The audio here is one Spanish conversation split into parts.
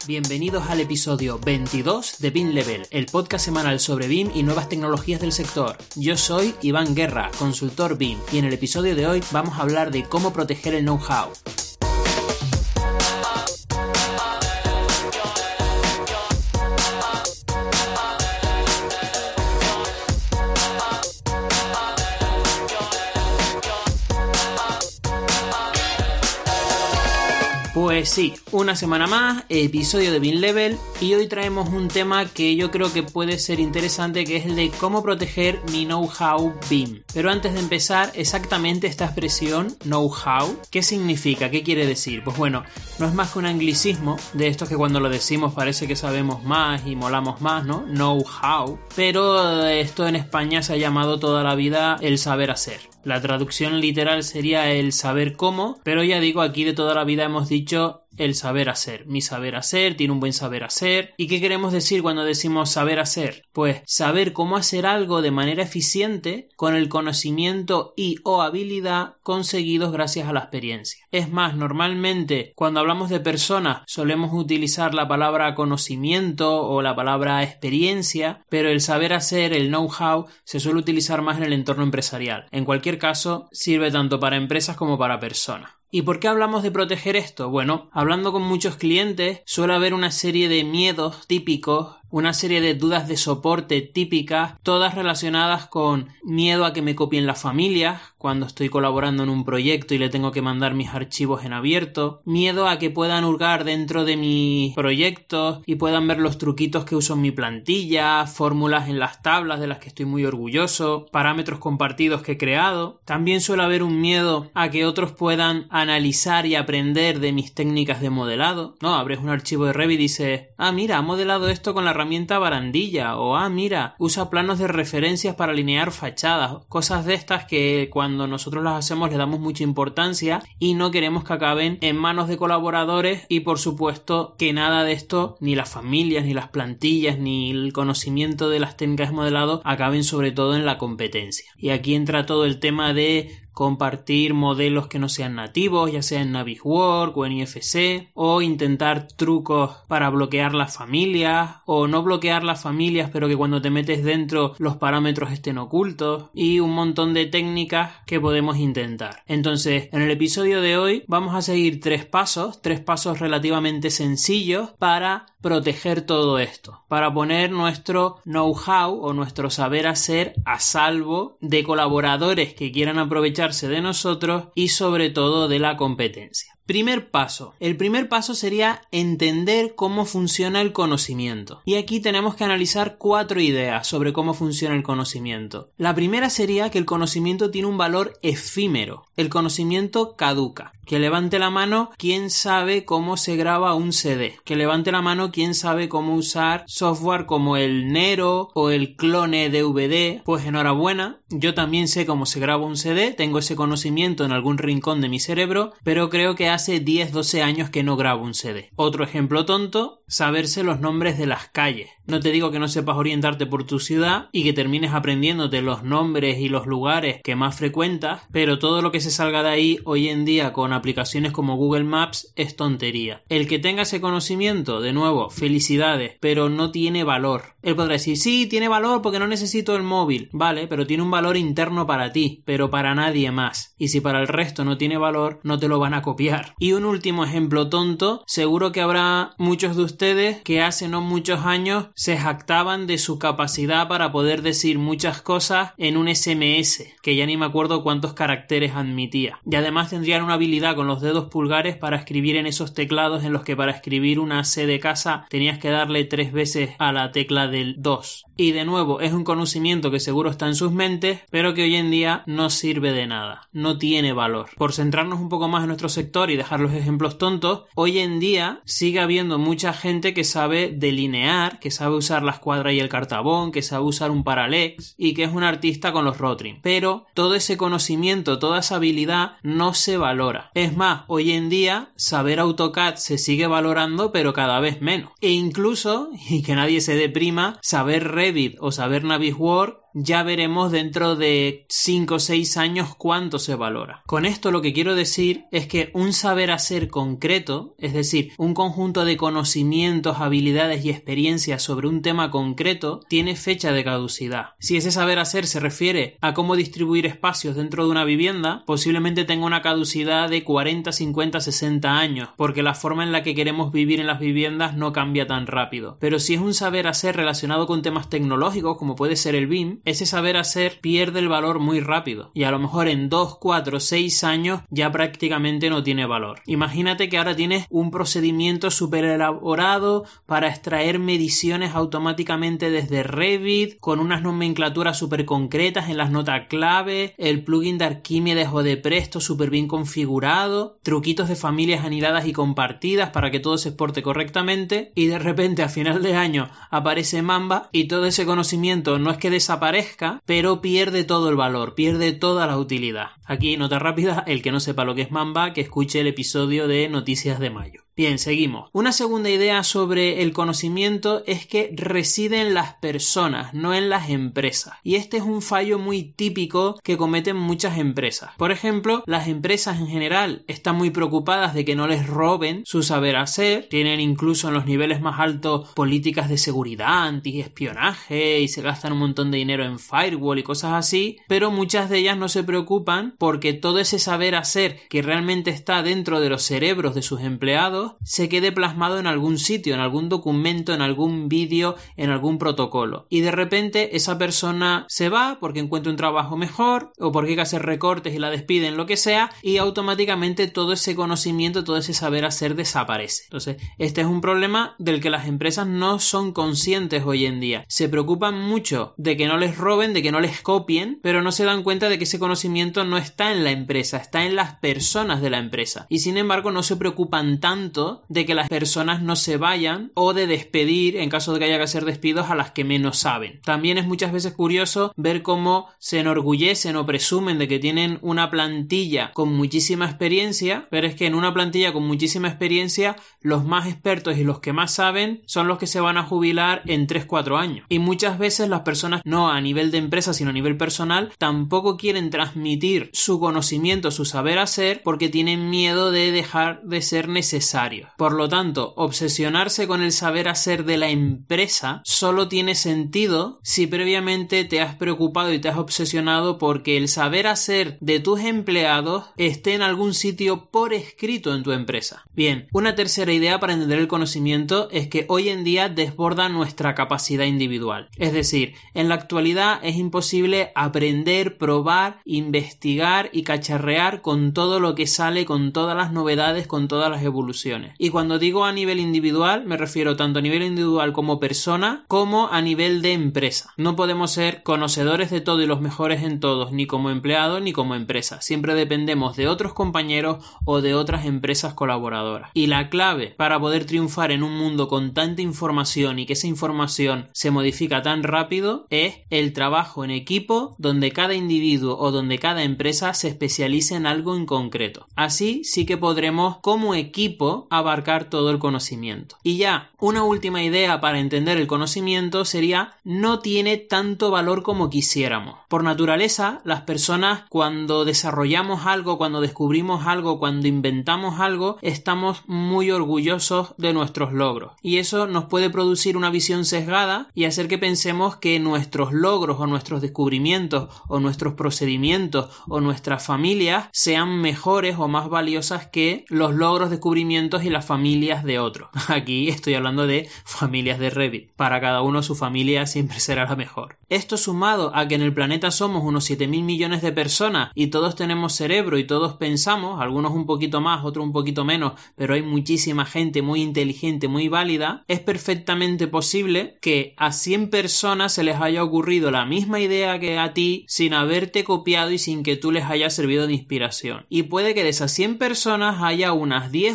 Bienvenidos al episodio 22 de BIM Level, el podcast semanal sobre BIM y nuevas tecnologías del sector. Yo soy Iván Guerra, consultor BIM, y en el episodio de hoy vamos a hablar de cómo proteger el know-how. Pues sí, una semana más, episodio de BIM Level, y hoy traemos un tema que yo creo que puede ser interesante, que es el de cómo proteger mi know-how BIM. Pero antes de empezar, exactamente esta expresión, know-how, ¿qué significa? ¿Qué quiere decir? Pues bueno, no es más que un anglicismo de estos que cuando lo decimos parece que sabemos más y molamos más, ¿no? Know-how. Pero esto en España se ha llamado toda la vida el saber hacer. La traducción literal sería el saber cómo, pero ya digo, aquí de toda la vida hemos dicho el saber hacer. Mi saber hacer tiene un buen saber hacer. ¿Y qué queremos decir cuando decimos saber hacer? Pues saber cómo hacer algo de manera eficiente con el conocimiento y o habilidad conseguidos gracias a la experiencia. Es más, normalmente cuando hablamos de personas solemos utilizar la palabra conocimiento o la palabra experiencia, pero el saber hacer, el know-how, se suele utilizar más en el entorno empresarial. En cualquier caso, sirve tanto para empresas como para personas. ¿Y por qué hablamos de proteger esto? Bueno, hablando con muchos clientes suele haber una serie de miedos típicos, una serie de dudas de soporte típicas, todas relacionadas con miedo a que me copien las familias cuando estoy colaborando en un proyecto y le tengo que mandar mis archivos en abierto, miedo a que puedan hurgar dentro de mis proyectos y puedan ver los truquitos que uso en mi plantilla, fórmulas en las tablas de las que estoy muy orgulloso, parámetros compartidos que he creado. También suele haber un miedo a que otros puedan analizar y aprender de mis técnicas de modelado, ¿no? Abres un archivo de Revit y dices, mira, ha modelado esto con la herramienta barandilla, o mira, usa planos de referencias para alinear fachadas, cosas de estas que cuando nosotros las hacemos le damos mucha importancia y no queremos que acaben en manos de colaboradores, y por supuesto que nada de esto, ni las familias, ni las plantillas, ni el conocimiento de las técnicas de modelado acaben sobre todo en la competencia. Y aquí entra todo el tema de compartir modelos que no sean nativos, ya sea en Navisworks o en IFC, o intentar trucos para bloquear las familias, o no bloquear las familias pero que cuando te metes dentro los parámetros estén ocultos, y un montón de técnicas que podemos intentar. Entonces, en el episodio de hoy vamos a seguir tres pasos relativamente sencillos para proteger todo esto, para poner nuestro know-how o nuestro saber hacer a salvo de colaboradores que quieran aprovecharse de nosotros y sobre todo de la competencia. Primer paso. El primer paso sería entender cómo funciona el conocimiento. Y aquí tenemos que analizar 4 ideas sobre cómo funciona el conocimiento. La primera sería que el conocimiento tiene un valor efímero. El conocimiento caduca. Que levante la mano quien sabe cómo se graba un CD. Que levante la mano quien sabe cómo usar software como el Nero o el Clone DVD. Pues enhorabuena, yo también sé cómo se graba un CD, tengo ese conocimiento en algún rincón de mi cerebro, pero creo que hace 10-12 años que no grabo un CD. Otro ejemplo tonto, saberse los nombres de las calles. No te digo que no sepas orientarte por tu ciudad y que termines aprendiéndote los nombres y los lugares que más frecuentas, pero todo lo que se salga de ahí hoy en día con aplicaciones como Google Maps es tontería. El que tenga ese conocimiento, de nuevo, felicidades, pero no tiene valor. Él podrá decir, sí, tiene valor porque no necesito el móvil. Vale, pero tiene un valor interno para ti, pero para nadie más. Y si para el resto no tiene valor, no te lo van a copiar. Y un último ejemplo tonto, seguro que habrá muchos de ustedes que hace no muchos años se jactaban de su capacidad para poder decir muchas cosas en un SMS, que ya ni me acuerdo cuántos caracteres admitía. Y además tendrían una habilidad con los dedos pulgares para escribir en esos teclados en los que para escribir una C de casa tenías que darle 3 veces a la tecla del 2. Y de nuevo, es un conocimiento que seguro está en sus mentes, pero que hoy en día no sirve de nada, no tiene valor. Por centrarnos un poco más en nuestro sector y dejar los ejemplos tontos, hoy en día sigue habiendo mucha gente que sabe delinear, que sabe usar la escuadra y el cartabón, que sabe usar un parallax y que es un artista con los rotring. Pero todo ese conocimiento, toda esa habilidad no se valora. Es más, hoy en día saber AutoCAD se sigue valorando, pero cada vez menos. E incluso, y que nadie se deprima, saber Revit o saber Navisworks ya veremos dentro de 5 o 6 años cuánto se valora. Con esto lo que quiero decir es que un saber hacer concreto, es decir, un conjunto de conocimientos, habilidades y experiencias sobre un tema concreto, tiene fecha de caducidad. Si ese saber hacer se refiere a cómo distribuir espacios dentro de una vivienda, posiblemente tenga una caducidad de 40, 50, 60 años, porque la forma en la que queremos vivir en las viviendas no cambia tan rápido. Pero si es un saber hacer relacionado con temas tecnológicos, como puede ser el BIM, ese saber hacer pierde el valor muy rápido y a lo mejor en 2, 4, 6 años ya prácticamente no tiene valor. Imagínate que ahora tienes un procedimiento súper elaborado para extraer mediciones automáticamente desde Revit, con unas nomenclaturas súper concretas en las notas clave, el plugin de Arquímedes o de Presto súper bien configurado, truquitos de familias anidadas y compartidas para que todo se exporte correctamente, y de repente a final de año aparece Mamba y todo ese conocimiento no es que desaparezca, pero pierde todo el valor, pierde toda la utilidad. Aquí, nota rápida, el que no sepa lo que es Mamba, que escuche el episodio de Noticias de Mayo. Bien, seguimos. Una segunda idea sobre el conocimiento es que reside en las personas, no en las empresas. Y este es un fallo muy típico que cometen muchas empresas. Por ejemplo, las empresas en general están muy preocupadas de que no les roben su saber hacer, tienen incluso en los niveles más altos políticas de seguridad, anti-espionaje y se gastan un montón de dinero en firewall y cosas así, pero muchas de ellas no se preocupan porque todo ese saber hacer que realmente está dentro de los cerebros de sus empleados se quede plasmado en algún sitio, en algún documento, en algún vídeo, en algún protocolo. Y de repente esa persona se va porque encuentra un trabajo mejor o porque hay que hacer recortes y la despiden, lo que sea, y automáticamente todo ese conocimiento, todo ese saber hacer desaparece. Entonces, este es un problema del que las empresas no son conscientes hoy en día. Se preocupan mucho de que no les roben, de que no les copien, pero no se dan cuenta de que ese conocimiento no está en la empresa, está en las personas de la empresa. Y sin embargo no se preocupan tanto de que las personas no se vayan o de despedir en caso de que haya que hacer despidos a las que menos saben. También es muchas veces curioso ver cómo se enorgullecen o presumen de que tienen una plantilla con muchísima experiencia, pero es que en una plantilla con muchísima experiencia los más expertos y los que más saben son los que se van a jubilar en 3-4 años. Y muchas veces las personas, no a nivel de empresa sino a nivel personal, tampoco quieren transmitir su conocimiento, su saber hacer, porque tienen miedo de dejar de ser necesarios. Por lo tanto, obsesionarse con el saber hacer de la empresa solo tiene sentido si previamente te has preocupado y te has obsesionado porque el saber hacer de tus empleados esté en algún sitio por escrito en tu empresa. Bien, una tercera idea para entender el conocimiento es que hoy en día desborda nuestra capacidad individual. Es decir, en la actualidad es imposible aprender, probar, investigar y cacharrear con todo lo que sale, con todas las novedades, con todas las evoluciones. Y cuando digo a nivel individual, me refiero tanto a nivel individual como persona, como a nivel de empresa. No podemos ser conocedores de todo y los mejores en todos, ni como empleado ni como empresa. Siempre dependemos de otros compañeros o de otras empresas colaboradoras. Y la clave para poder triunfar en un mundo con tanta información y que esa información se modifica tan rápido es el trabajo en equipo, donde cada individuo o donde cada empresa se especialice en algo en concreto. Así sí que podremos como equipo abarcar todo el conocimiento. Y ya, una última idea para entender el conocimiento sería: no tiene tanto valor como quisiéramos. Por naturaleza, las personas cuando desarrollamos algo, cuando descubrimos algo, cuando inventamos algo, estamos muy orgullosos de nuestros logros. Y eso nos puede producir una visión sesgada y hacer que pensemos que nuestros logros o nuestros descubrimientos o nuestros procedimientos o nuestras familias sean mejores o más valiosas que los logros, descubrimientos y las familias de otros. Aquí estoy hablando de familias de Revit. Para cada uno su familia siempre será la mejor. Esto sumado a que en el planeta somos unos 7.000 millones de personas y todos tenemos cerebro y todos pensamos, algunos un poquito más, otros un poquito menos, pero hay muchísima gente muy inteligente, muy válida, es perfectamente posible que a 100 personas se les haya ocurrido la misma idea que a ti sin haberte copiado y sin que tú les hayas servido de inspiración. Y puede que de esas 100 personas haya unas 10 o 15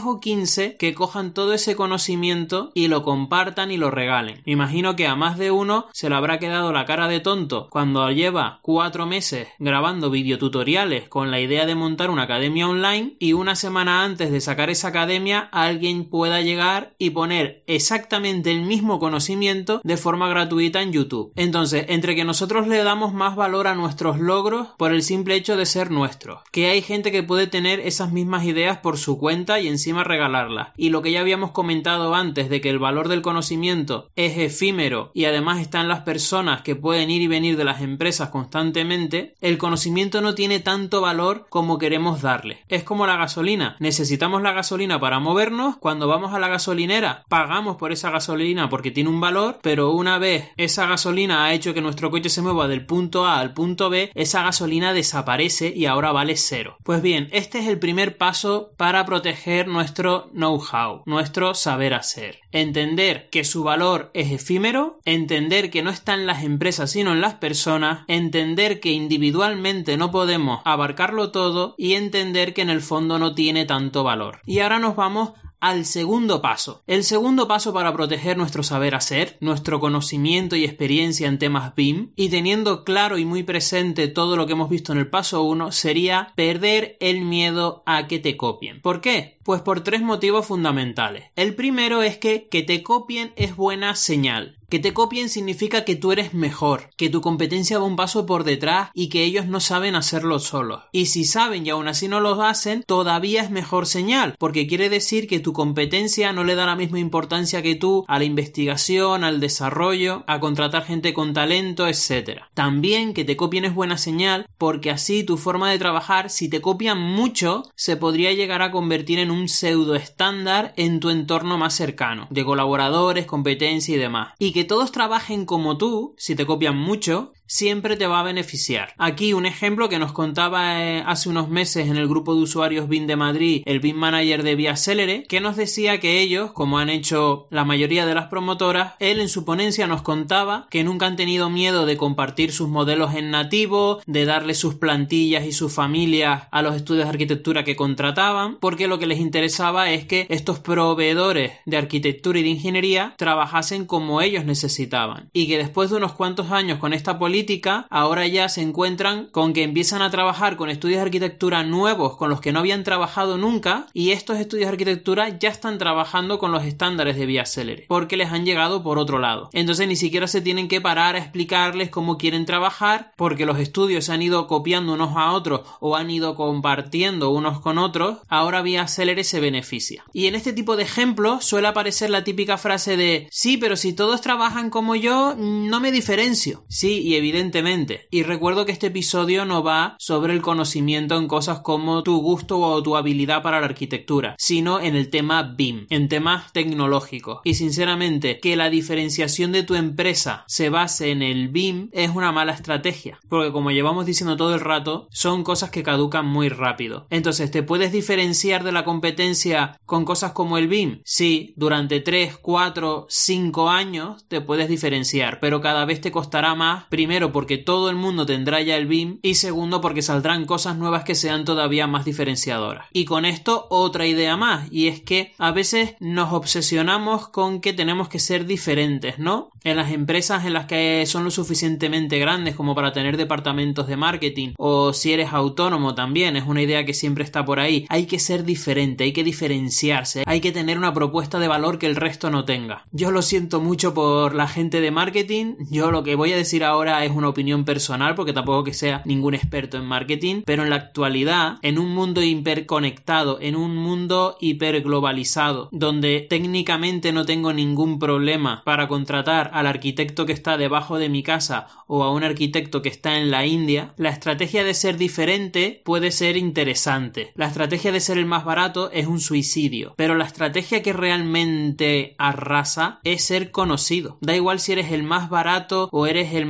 influencer que cojan todo ese conocimiento y lo compartan y lo regalen. Me imagino que a más de uno se le habrá quedado la cara de tonto cuando lleva 4 meses grabando videotutoriales con la idea de montar una academia online y una semana antes de sacar esa academia alguien pueda llegar y poner exactamente el mismo conocimiento de forma gratuita en YouTube. Entonces, entre que nosotros le damos más valor a nuestros logros por el simple hecho de ser nuestros, que hay gente que puede tener esas mismas ideas por su cuenta y encima regalarlas, y lo que ya habíamos comentado antes de que el valor del conocimiento es efímero y además están las personas que pueden ir y venir de las empresas constantemente, el conocimiento no tiene tanto valor como queremos darle. Es como la gasolina, necesitamos la gasolina para movernos, cuando vamos a la gasolinera pagamos por esa gasolina porque tiene un valor, pero una vez esa gasolina ha hecho que nuestro coche se mueva del punto A al punto B, esa gasolina desaparece y ahora vale 0. Pues bien, este es el primer paso para proteger nuestro know-how, nuestro saber hacer. Entender que su valor es efímero, entender que no está en las empresas sino en las personas, entender que individualmente no podemos abarcarlo todo y entender que en el fondo no tiene tanto valor. Y ahora nos vamos al segundo paso. El segundo paso para proteger nuestro saber hacer, nuestro conocimiento y experiencia en temas BIM, y teniendo claro y muy presente todo lo que hemos visto en el paso 1, sería perder el miedo a que te copien. ¿Por qué? Pues por 3 motivos fundamentales. El primero es que te copien es buena señal. Que te copien significa que tú eres mejor, que tu competencia va un paso por detrás y que ellos no saben hacerlo solos. Y si saben y aún así no lo hacen, todavía es mejor señal, porque quiere decir que tu competencia no le da la misma importancia que tú a la investigación, al desarrollo, a contratar gente con talento, etc. También que te copien es buena señal, porque así tu forma de trabajar, si te copian mucho, se podría llegar a convertir en un pseudo estándar en tu entorno más cercano, de colaboradores, competencia y demás. Y que todos trabajen como tú, si te copian mucho, siempre te va a beneficiar. Aquí un ejemplo que nos contaba hace unos meses en el grupo de usuarios BIM de Madrid, el BIM Manager de Viacelere, que nos decía que ellos, como han hecho la mayoría de las promotoras, él en su ponencia nos contaba que nunca han tenido miedo de compartir sus modelos en nativo, de darle sus plantillas y sus familias a los estudios de arquitectura que contrataban, porque lo que les interesaba es que estos proveedores de arquitectura y de ingeniería trabajasen como ellos necesitaban, y que después de unos cuantos años con esta política, ahora ya se encuentran con que empiezan a trabajar con estudios de arquitectura nuevos con los que no habían trabajado nunca, y estos estudios de arquitectura ya están trabajando con los estándares de Viacelere porque les han llegado por otro lado. Entonces ni siquiera se tienen que parar a explicarles cómo quieren trabajar, porque los estudios se han ido copiando unos a otros o han ido compartiendo unos con otros. Ahora Viacelere se beneficia. Y en este tipo de ejemplos suele aparecer la típica frase de sí, pero si todos trabajan como yo, no me diferencio. Sí, y evidentemente. Y recuerdo que este episodio no va sobre el conocimiento en cosas como tu gusto o tu habilidad para la arquitectura, sino en el tema BIM, en temas tecnológicos. Y sinceramente, que la diferenciación de tu empresa se base en el BIM es una mala estrategia, porque como llevamos diciendo todo el rato, son cosas que caducan muy rápido. Entonces, ¿te puedes diferenciar de la competencia con cosas como el BIM? Sí, durante 3, 4, 5 años te puedes diferenciar, pero cada vez te costará más. Primero porque todo el mundo tendrá ya el BIM y segundo porque saldrán cosas nuevas que sean todavía más diferenciadoras. Y con esto otra idea más, y es que a veces nos obsesionamos con que tenemos que ser diferentes, ¿no? En las empresas en las que son lo suficientemente grandes como para tener departamentos de marketing, o si eres autónomo también, es una idea que siempre está por ahí. Hay que ser diferente, hay que diferenciarse, hay que tener una propuesta de valor que el resto no tenga. Yo lo siento mucho por la gente de marketing, yo lo que voy a decir ahora es una opinión personal porque tampoco que sea ningún experto en marketing, pero en la actualidad, en un mundo hiperconectado, en un mundo hiperglobalizado, donde técnicamente no tengo ningún problema para contratar al arquitecto que está debajo de mi casa o a un arquitecto que está en la India, la estrategia de ser diferente puede ser interesante. La estrategia de ser el más barato es un suicidio, pero la estrategia que realmente arrasa es ser conocido. Da igual si eres el más barato o eres el más diferenciado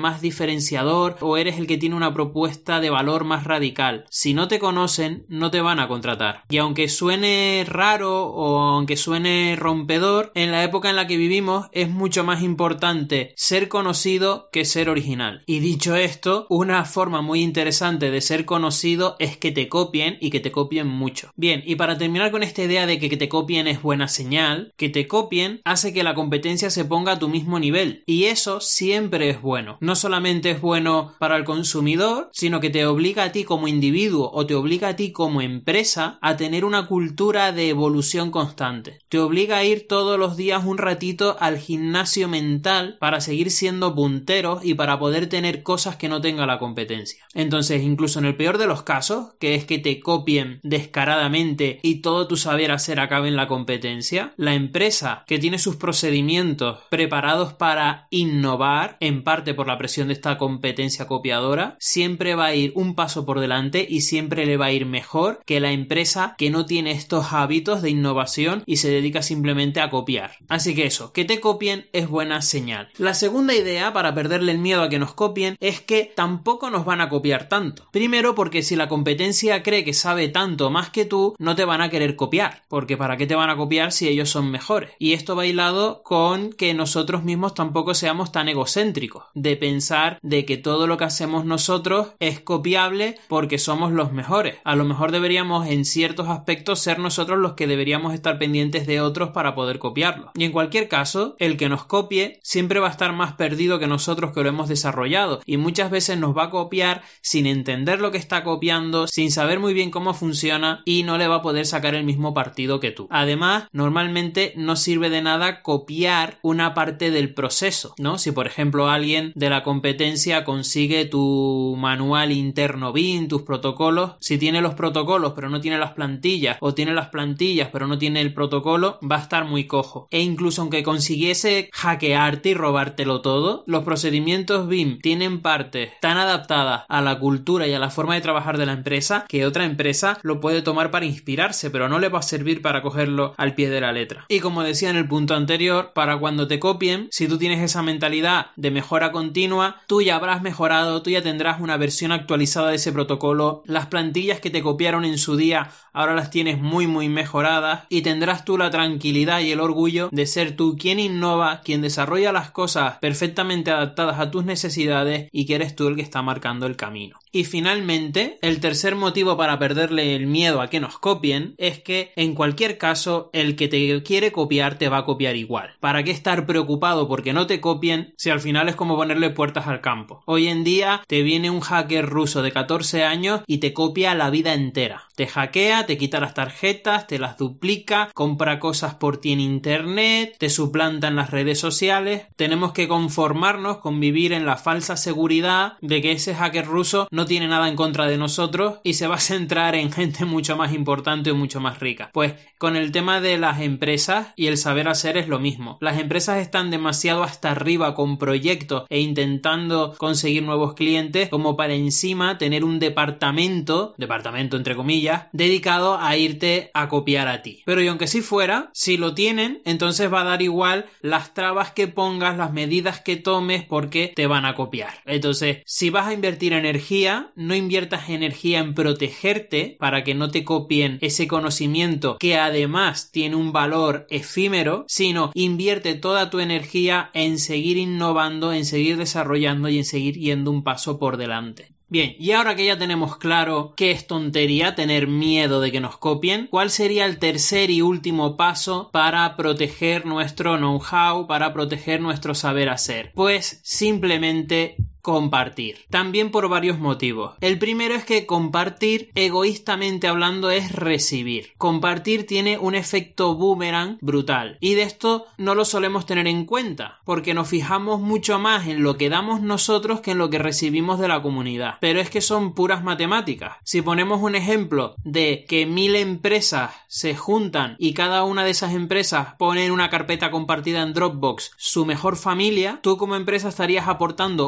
diferenciador o eres el que tiene una propuesta de valor más radical. Si no te conocen, no te van a contratar. Y aunque suene raro o aunque suene rompedor, en la época en la que vivimos es mucho más importante ser conocido que ser original. Y dicho esto, una forma muy interesante de ser conocido es que te copien y que te copien mucho. Bien, y para terminar con esta idea de que te copien es buena señal, que te copien hace que la competencia se ponga a tu mismo nivel. Y eso siempre es bueno. No solamente es bueno para el consumidor, sino que te obliga a ti como individuo o te obliga a ti como empresa a tener una cultura de evolución constante. Te obliga a ir todos los días un ratito al gimnasio mental para seguir siendo punteros y para poder tener cosas que no tenga la competencia. Entonces, incluso en el peor de los casos, que es que te copien descaradamente y todo tu saber hacer acabe en la competencia, la empresa que tiene sus procedimientos preparados para innovar, en parte por la presión de esta competencia copiadora, siempre va a ir un paso por delante y siempre le va a ir mejor que la empresa que no tiene estos hábitos de innovación y se dedica simplemente a copiar. Así que eso, que te copien es buena señal. La segunda idea para perderle el miedo a que nos copien es que tampoco nos van a copiar tanto. Primero, porque si la competencia cree que sabe tanto más que tú, no te van a querer copiar, porque ¿para qué te van a copiar si ellos son mejores? Y esto va hilado con que nosotros mismos tampoco seamos tan egocéntricos, de pensar de que todo lo que hacemos nosotros es copiable porque somos los mejores. A lo mejor deberíamos en ciertos aspectos ser nosotros los que deberíamos estar pendientes de otros para poder copiarlo. Y en cualquier caso, el que nos copie siempre va a estar más perdido que nosotros que lo hemos desarrollado y muchas veces nos va a copiar sin entender lo que está copiando, sin saber muy bien cómo funciona y no le va a poder sacar el mismo partido que tú. Además, normalmente no sirve de nada copiar una parte del proceso, ¿no? Si por ejemplo alguien de la competencia consigue tu manual interno BIM, tus protocolos, si tiene los protocolos pero no tiene las plantillas o tiene las plantillas pero no tiene el protocolo, va a estar muy cojo. E incluso aunque consiguiese hackearte y robártelo todo, los procedimientos BIM tienen partes tan adaptadas a la cultura y a la forma de trabajar de la empresa que otra empresa lo puede tomar para inspirarse, pero no le va a servir para cogerlo al pie de la letra. Y como decía en el punto anterior, para cuando te copien, si tú tienes esa mentalidad de mejora continua, tú ya habrás mejorado, tú ya tendrás una versión actualizada de ese protocolo, las plantillas que te copiaron en su día ahora las tienes muy mejoradas y tendrás tú la tranquilidad y el orgullo de ser tú quien innova, quien desarrolla las cosas perfectamente adaptadas a tus necesidades y que eres tú el que está marcando el camino. Y finalmente, el tercer motivo para perderle el miedo a que nos copien es que en cualquier caso el que te quiere copiar te va a copiar igual. ¿Para qué estar preocupado porque no te copien si al final es como ponerle puertas al campo? Hoy en día te viene un hacker ruso de 14 años y te copia la vida entera. Te hackea, te quita las tarjetas, te las duplica, compra cosas por ti en internet, te suplanta en las redes sociales. Tenemos que conformarnos con vivir en la falsa seguridad de que ese hacker ruso no tiene nada en contra de nosotros y se va a centrar en gente mucho más importante o mucho más rica. Pues con el tema de las empresas y el saber hacer es lo mismo. Las empresas están demasiado hasta arriba con proyectos e intentando conseguir nuevos clientes como para encima tener un departamento entre comillas, dedicado a irte a copiar a ti. Pero y aunque sí fuera, si lo tienen, entonces va a dar igual las trabas que pongas, las medidas que tomes porque te van a copiar. Entonces, si vas a invertir energía, no inviertas energía en protegerte para que no te copien ese conocimiento que además tiene un valor efímero, sino invierte toda tu energía en seguir innovando, en seguir desarrollando y en seguir yendo un paso por delante. Bien, y ahora que ya tenemos claro que es tontería tener miedo de que nos copien, ¿cuál sería el tercer y último paso para proteger nuestro know-how, para proteger nuestro saber hacer? Pues simplemente compartir. También por varios motivos. El primero es que compartir, egoístamente hablando, es recibir. Compartir tiene un efecto boomerang brutal. Y de esto no lo solemos tener en cuenta, porque nos fijamos mucho más en lo que damos nosotros que en lo que recibimos de la comunidad. Pero es que son puras matemáticas. Si ponemos un ejemplo de que 1000 empresas se juntan y cada una de esas empresas pone en una carpeta compartida en Dropbox su mejor familia, tú como empresa estarías aportando una familia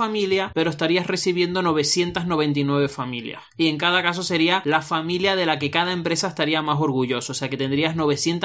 familia, pero estarías recibiendo 999 familias. Y en cada caso sería la familia de la que cada empresa estaría más orgulloso. O sea que tendrías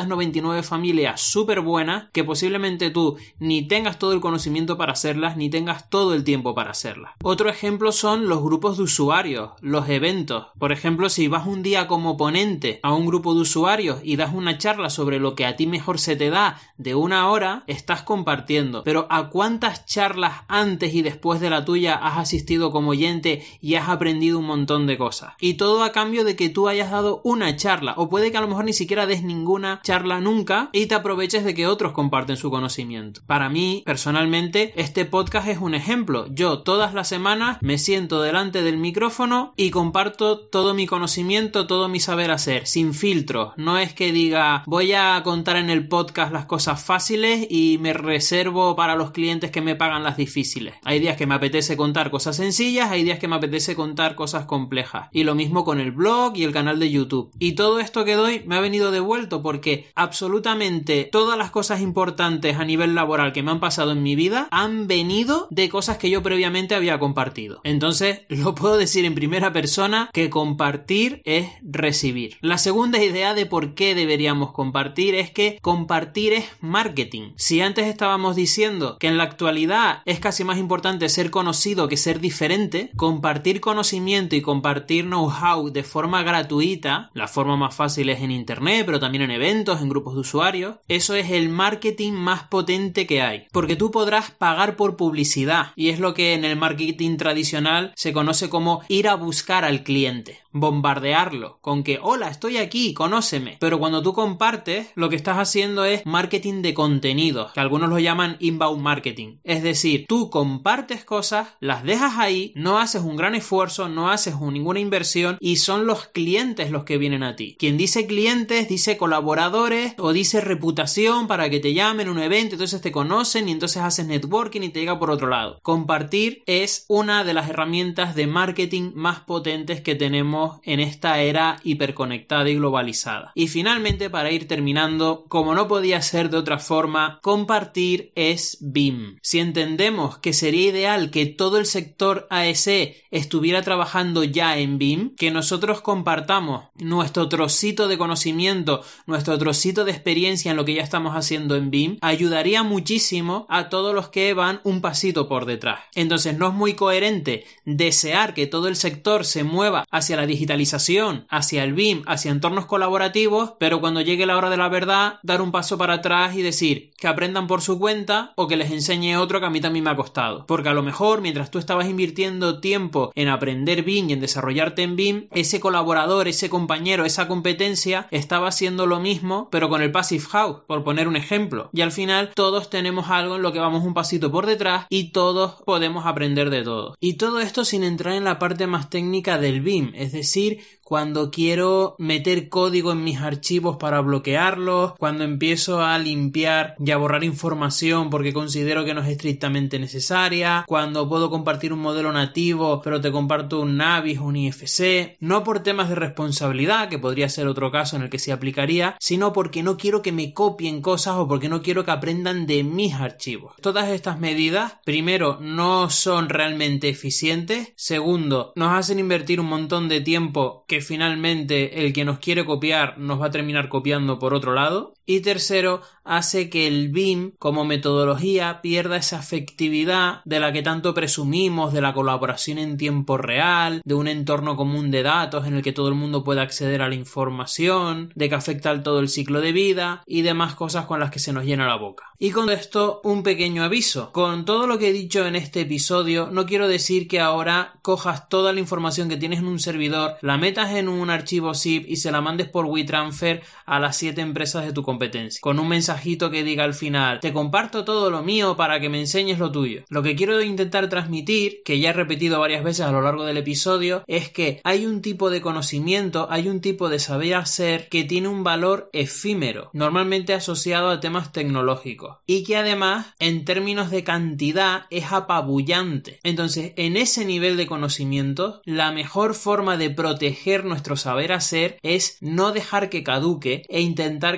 999 familias súper buenas que posiblemente tú ni tengas todo el conocimiento para hacerlas, ni tengas todo el tiempo para hacerlas. Otro ejemplo son los grupos de usuarios, los eventos. Por ejemplo, si vas un día como ponente a un grupo de usuarios y das una charla sobre lo que a ti mejor se te da de 1 hora, estás compartiendo. Pero ¿a cuántas charlas antes y después de la tuya has asistido como oyente y has aprendido un montón de cosas? Y todo a cambio de que tú hayas dado una charla, o puede que a lo mejor ni siquiera des ninguna charla nunca y te aproveches de que otros comparten su conocimiento. Para mí, personalmente, este podcast es un ejemplo. Yo todas las semanas me siento delante del micrófono y comparto todo mi conocimiento, todo mi saber hacer, sin filtros. No es que diga voy a contar en el podcast las cosas fáciles y me reservo para los clientes que me pagan las difíciles. Hay días que me apetece contar cosas sencillas, hay días que me apetece contar cosas complejas. Y lo mismo con el blog y el canal de YouTube. Y todo esto que doy me ha venido devuelto porque absolutamente todas las cosas importantes a nivel laboral que me han pasado en mi vida han venido de cosas que yo previamente había compartido. Entonces, lo puedo decir en primera persona que compartir es recibir. La segunda idea de por qué deberíamos compartir es que compartir es marketing. Si antes estábamos diciendo que en la actualidad es casi más importante ser conocido que ser diferente, compartir conocimiento y compartir know-how de forma gratuita, la forma más fácil es en internet, pero también en eventos, en grupos de usuarios, eso es el marketing más potente que hay. Porque tú podrás pagar por publicidad y es lo que en el marketing tradicional se conoce como ir a buscar al cliente, bombardearlo con que hola, estoy aquí, conóceme. Pero cuando tú compartes, lo que estás haciendo es marketing de contenido, que algunos lo llaman inbound marketing. Es decir, tú compartes cosas, las dejas ahí, no haces un gran esfuerzo, no haces ninguna inversión y son los clientes los que vienen a ti. Quien dice clientes, dice colaboradores o dice reputación para que te llamen en un evento, entonces te conocen y entonces haces networking y te llega por otro lado. Compartir es una de las herramientas de marketing más potentes que tenemos en esta era hiperconectada y globalizada. Y finalmente, para ir terminando, como no podía ser de otra forma, compartir es BIM. Si entendemos que sería ideal que todo el sector AEC estuviera trabajando ya en BIM, que nosotros compartamos nuestro trocito de conocimiento, nuestro trocito de experiencia en lo que ya estamos haciendo en BIM, ayudaría muchísimo a todos los que van un pasito por detrás. Entonces no es muy coherente desear que todo el sector se mueva hacia la digitalización, hacia el BIM, hacia entornos colaborativos, pero cuando llegue la hora de la verdad, dar un paso para atrás y decir que aprendan por su cuenta o que les enseñe otro que a mí también me ha costado. Porque a lo mejor mientras tú estabas invirtiendo tiempo en aprender BIM y en desarrollarte en BIM, ese colaborador, ese compañero, esa competencia estaba haciendo lo mismo, pero con el Passive House, por poner un ejemplo. Y al final todos tenemos algo en lo que vamos un pasito por detrás y todos podemos aprender de todo. Y todo esto sin entrar en la parte más técnica del BIM, es decir, cuando quiero meter código en mis archivos para bloquearlos, cuando empiezo a limpiar y a borrar información porque considero que no es estrictamente necesaria, cuando puedo compartir un modelo nativo pero te comparto un Navis o un IFC, no por temas de responsabilidad, que podría ser otro caso en el que se aplicaría, sino porque no quiero que me copien cosas o porque no quiero que aprendan de mis archivos. Todas estas medidas, primero, no son realmente eficientes, segundo, nos hacen invertir un montón de tiempo que finalmente el que nos quiere copiar nos va a terminar copiando por otro lado. Y tercero, hace que el BIM como metodología pierda esa efectividad de la que tanto presumimos, de la colaboración en tiempo real, de un entorno común de datos en el que todo el mundo pueda acceder a la información, de que afecta al todo el ciclo de vida y demás cosas con las que se nos llena la boca. Y con esto un pequeño aviso. Con todo lo que he dicho en este episodio, no quiero decir que ahora cojas toda la información que tienes en un servidor, la metas en un archivo zip y se la mandes por WeTransfer a las 7 empresas de tu competencia, con un mensajito que diga al final, te comparto todo lo mío para que me enseñes lo tuyo. Lo que quiero intentar transmitir, que ya he repetido varias veces a lo largo del episodio, es que hay un tipo de conocimiento, hay un tipo de saber hacer que tiene un valor efímero, normalmente asociado a temas tecnológicos, y que además, en términos de cantidad, es apabullante. Entonces, en ese nivel de conocimiento, la mejor forma de proteger nuestro saber hacer es no dejar que caduque e intentar que esté en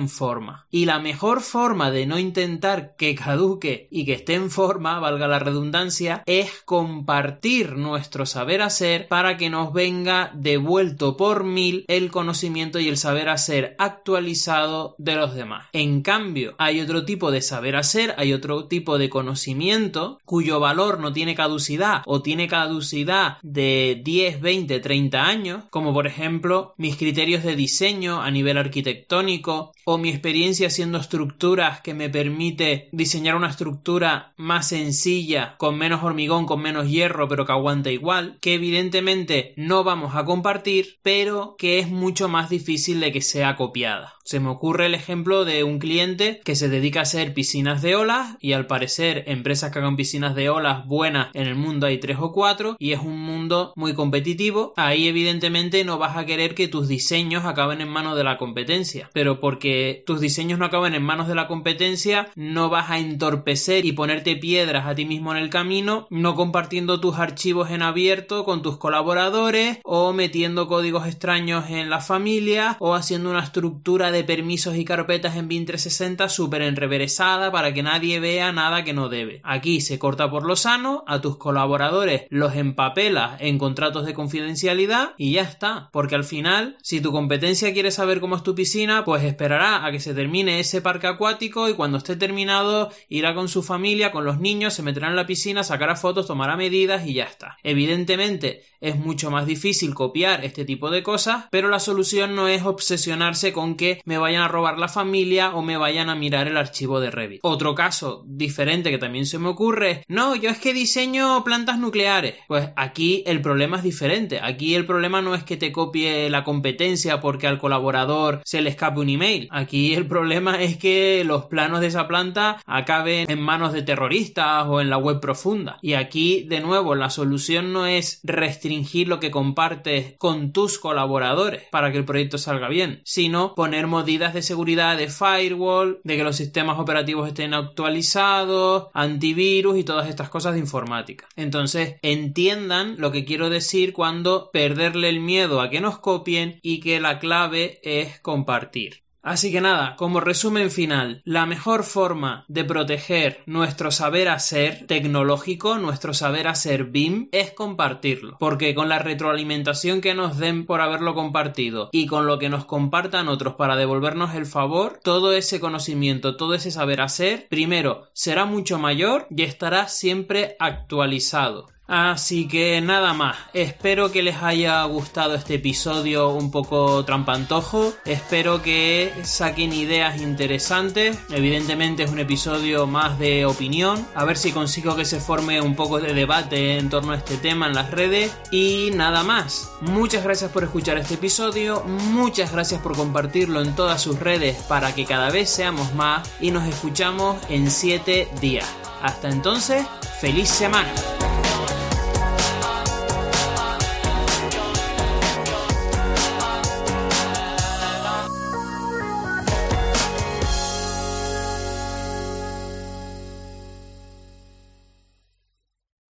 en forma. Y la mejor forma de no intentar que caduque y que esté en forma, valga la redundancia, es compartir nuestro saber hacer para que nos venga devuelto por 1000 el conocimiento y el saber hacer actualizado de los demás. En cambio, hay otro tipo de saber hacer, hay otro tipo de conocimiento cuyo valor no tiene caducidad o tiene caducidad de 10, 20, 30 años, como por ejemplo mis criterios de diseño a nivel arquitectónico o mi experiencia haciendo estructuras que me permite diseñar una estructura más sencilla, con menos hormigón, con menos hierro, pero que aguanta igual, que evidentemente no vamos a compartir, pero que es mucho más difícil de que sea copiada. Se me ocurre el ejemplo de un cliente que se dedica a hacer piscinas de olas y al parecer empresas que hagan piscinas de olas buenas en el mundo hay 3 o 4 y es un mundo muy competitivo. Ahí evidentemente no vas a querer que tus diseños acaben en manos de la competencia, pero porque tus diseños no acaben en manos de la competencia no vas a entorpecer y ponerte piedras a ti mismo en el camino, no compartiendo tus archivos en abierto con tus colaboradores o metiendo códigos extraños en la familia o haciendo una estructura de permisos y carpetas en BIM 360 súper enreveresada para que nadie vea nada que no debe. Aquí se corta por lo sano, a tus colaboradores los empapelas en contratos de confidencialidad y ya está, porque al final si tu competencia quiere saber cómo es tu piscina, pues esperará a que se termine ese parque acuático y cuando esté terminado irá con su familia, con los niños, se meterá en la piscina, sacará fotos, tomará medidas y ya está. Evidentemente es mucho más difícil copiar este tipo de cosas, pero la solución no es obsesionarse con que me vayan a robar la familia o me vayan a mirar el archivo de Revit. Otro caso diferente que también se me ocurre es, no, yo es que diseño plantas nucleares. Pues aquí el problema es diferente. Aquí el problema no es que te copie la competencia porque al colaborador se le escape un email. Aquí el problema es que los planos de esa planta acaben en manos de terroristas o en la web profunda. Y aquí, de nuevo, la solución no es restringir lo que compartes con tus colaboradores para que el proyecto salga bien, sino poner medidas de seguridad de firewall, de que los sistemas operativos estén actualizados, antivirus y todas estas cosas de informática. Entonces, entiendan lo que quiero decir cuando perderle el miedo a que nos copien y que la clave es compartir. Así que nada, como resumen final, la mejor forma de proteger nuestro saber hacer tecnológico, nuestro saber hacer BIM, es compartirlo. Porque con la retroalimentación que nos den por haberlo compartido y con lo que nos compartan otros para devolvernos el favor, todo ese conocimiento, todo ese saber hacer, primero, será mucho mayor y estará siempre actualizado. Así que nada más, espero que les haya gustado este episodio un poco trampantojo, espero que saquen ideas interesantes, evidentemente es un episodio más de opinión, a ver si consigo que se forme un poco de debate en torno a este tema en las redes y nada más. Muchas gracias por escuchar este episodio, muchas gracias por compartirlo en todas sus redes para que cada vez seamos más y nos escuchamos en 7 días. Hasta entonces, ¡feliz semana!